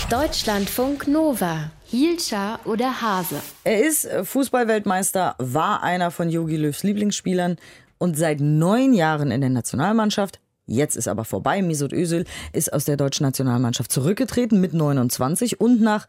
Deutschlandfunk Nova. Hielscher oder Hase? Er ist Fußballweltmeister, war einer von Jogi Löws Lieblingsspielern und seit 9 Jahren in der Nationalmannschaft. Jetzt ist aber vorbei. Mesut Özil ist aus der deutschen Nationalmannschaft zurückgetreten mit 29 und nach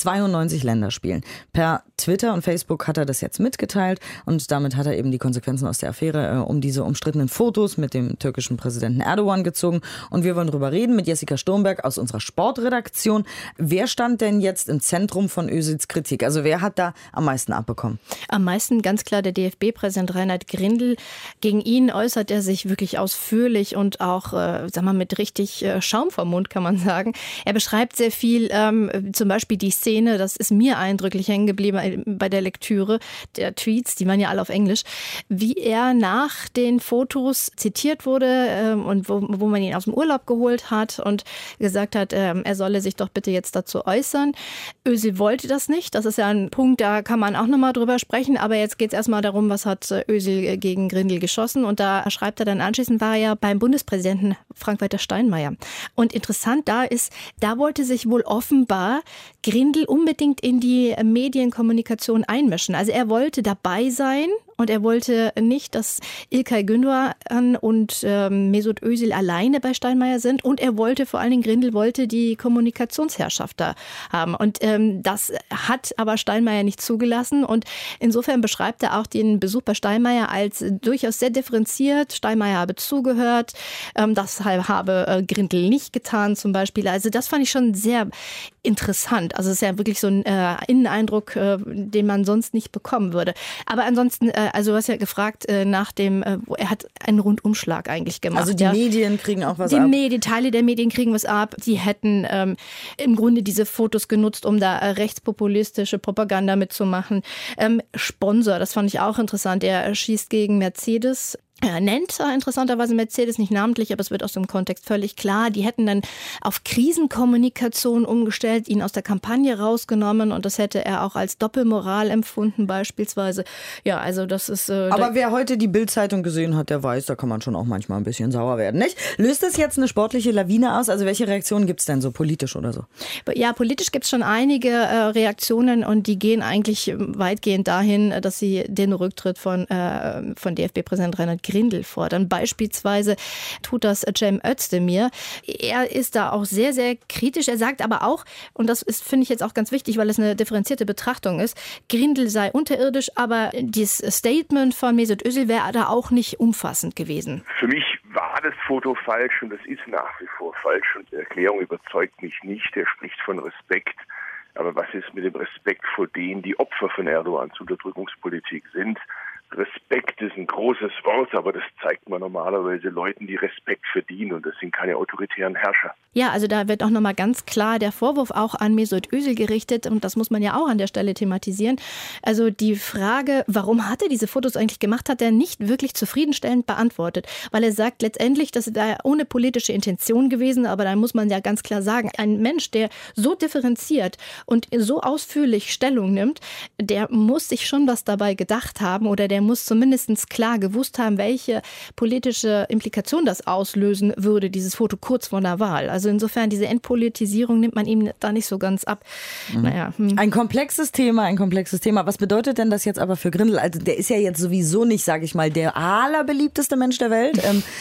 92 Länderspielen. Per Twitter und Facebook hat er das jetzt mitgeteilt und damit hat er eben die Konsequenzen aus der Affäre um diese umstrittenen Fotos mit dem türkischen Präsidenten Erdogan gezogen. Und wir wollen drüber reden mit Jessica Sturmberg aus unserer Sportredaktion. Wer stand denn jetzt im Zentrum von Özils Kritik? Also wer hat da am meisten abbekommen? Am meisten ganz klar der DFB-Präsident Reinhard Grindel. Gegen ihn äußert er sich wirklich ausführlich und auch, mit richtig Schaum vom Mund, kann man sagen. Er beschreibt sehr viel, zum Beispiel die Szene, das ist mir eindrücklich hängen geblieben bei der Lektüre der Tweets, die waren ja alle auf Englisch, wie er nach den Fotos zitiert wurde und wo man ihn aus dem Urlaub geholt hat und gesagt hat, er solle sich doch bitte jetzt dazu äußern. Özil wollte das nicht, das ist ja ein Punkt, da kann man auch nochmal drüber sprechen, aber jetzt geht es erstmal darum, was hat Özil gegen Grindel geschossen und da schreibt er dann anschließend, war er ja beim Bundespräsidenten Frank-Walter Steinmeier. Und interessant da wollte sich wohl offenbar Grindel unbedingt in die Medienkommunikation einmischen. Also er wollte dabei sein und er wollte nicht, dass İlkay Gündoğan und Mesut Özil alleine bei Steinmeier sind und er wollte, vor allen Dingen Grindel wollte die Kommunikationsherrschaft da haben. Und das hat aber Steinmeier nicht zugelassen und insofern beschreibt er auch den Besuch bei Steinmeier als durchaus sehr differenziert. Steinmeier habe zugehört, das habe Grindel nicht getan zum Beispiel. Also das fand ich schon sehr interessant. Also es ist ja wirklich so ein Inneneindruck, den man sonst nicht bekommen würde. Aber ansonsten, also du hast ja gefragt nach dem, er hat einen Rundumschlag eigentlich gemacht. Also die Medien kriegen auch was ab? Teile der Medien kriegen was ab. Die hätten im Grunde diese Fotos genutzt, um da rechtspopulistische Propaganda mitzumachen. Sponsor, das fand ich auch interessant. Er schießt gegen Mercedes. Er nennt interessanterweise Mercedes nicht namentlich, aber es wird aus dem Kontext völlig klar. Die hätten dann auf Krisenkommunikation umgestellt, ihn aus der Kampagne rausgenommen und das hätte er auch als Doppelmoral empfunden beispielsweise. Ja, also das ist... aber wer heute die Bild-Zeitung gesehen hat, der weiß, da kann man schon auch manchmal ein bisschen sauer werden, nicht? Löst das jetzt eine sportliche Lawine aus? Also welche Reaktionen gibt es denn so politisch oder so? Ja, politisch gibt es schon einige Reaktionen und die gehen eigentlich weitgehend dahin, dass sie den Rücktritt von DFB-Präsident Reinhard Grindel fordern. Beispielsweise tut das Cem Özdemir. Er ist da auch sehr, sehr kritisch. Er sagt aber auch, und das ist, finde ich jetzt auch ganz wichtig, weil es eine differenzierte Betrachtung ist, Grindel sei unterirdisch, aber das Statement von Mesut Özil wäre da auch nicht umfassend gewesen. Für mich war das Foto falsch und das ist nach wie vor falsch und die Erklärung überzeugt mich nicht. Er spricht von Respekt. Aber was ist mit dem Respekt vor denen, die Opfer von Erdogans Unterdrückungspolitik sind? Respekt ist ein großes Wort, aber das zeigt man normalerweise Leuten, die Respekt verdienen und das sind keine autoritären Herrscher. Ja, also da wird auch nochmal ganz klar der Vorwurf auch an Mesut Özil gerichtet und das muss man ja auch an der Stelle thematisieren. Also die Frage, warum hat er diese Fotos eigentlich gemacht, hat er nicht wirklich zufriedenstellend beantwortet, weil er sagt letztendlich, das wäre ohne politische Intention gewesen, aber dann muss man ja ganz klar sagen, ein Mensch, der so differenziert und so ausführlich Stellung nimmt, der muss sich schon was dabei gedacht haben oder der muss zumindest klar gewusst haben, welche politische Implikation das auslösen würde, dieses Foto kurz vor der Wahl. Also insofern, diese Entpolitisierung nimmt man ihm da nicht so ganz ab. Naja. Ein komplexes Thema. Was bedeutet denn das jetzt aber für Grindel? Also der ist ja jetzt sowieso nicht, sage ich mal, der allerbeliebteste Mensch der Welt.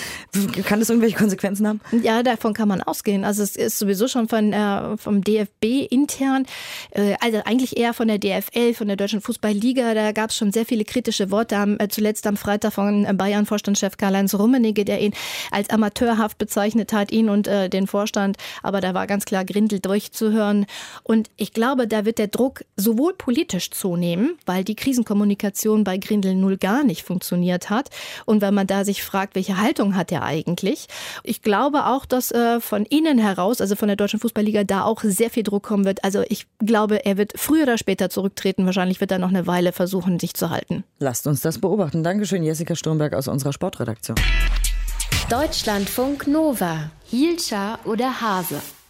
Kann das irgendwelche Konsequenzen haben? Ja, davon kann man ausgehen. Also es ist sowieso schon vom DFB intern, also eigentlich eher von der DFL, von der Deutschen Fußballliga, da gab es schon sehr viele kritische Worte. Zuletzt am Freitag von Bayern-Vorstandschef Karl-Heinz Rummenigge, der ihn als amateurhaft bezeichnet hat, ihn und den Vorstand. Aber da war ganz klar Grindel durchzuhören. Und ich glaube, da wird der Druck sowohl politisch zunehmen, weil die Krisenkommunikation bei Grindel null gar nicht funktioniert hat. Und wenn man da sich fragt, welche Haltung hat er eigentlich? Ich glaube auch, dass von innen heraus, also von der Deutschen Fußballliga, da auch sehr viel Druck kommen wird. Also ich glaube, er wird früher oder später zurücktreten. Wahrscheinlich wird er noch eine Weile versuchen, sich zu halten. Lasst uns das beobachten. Dankeschön, Jessica Sturmberg aus unserer Sportredaktion. Deutschlandfunk Nova. Hielscher oder Hase?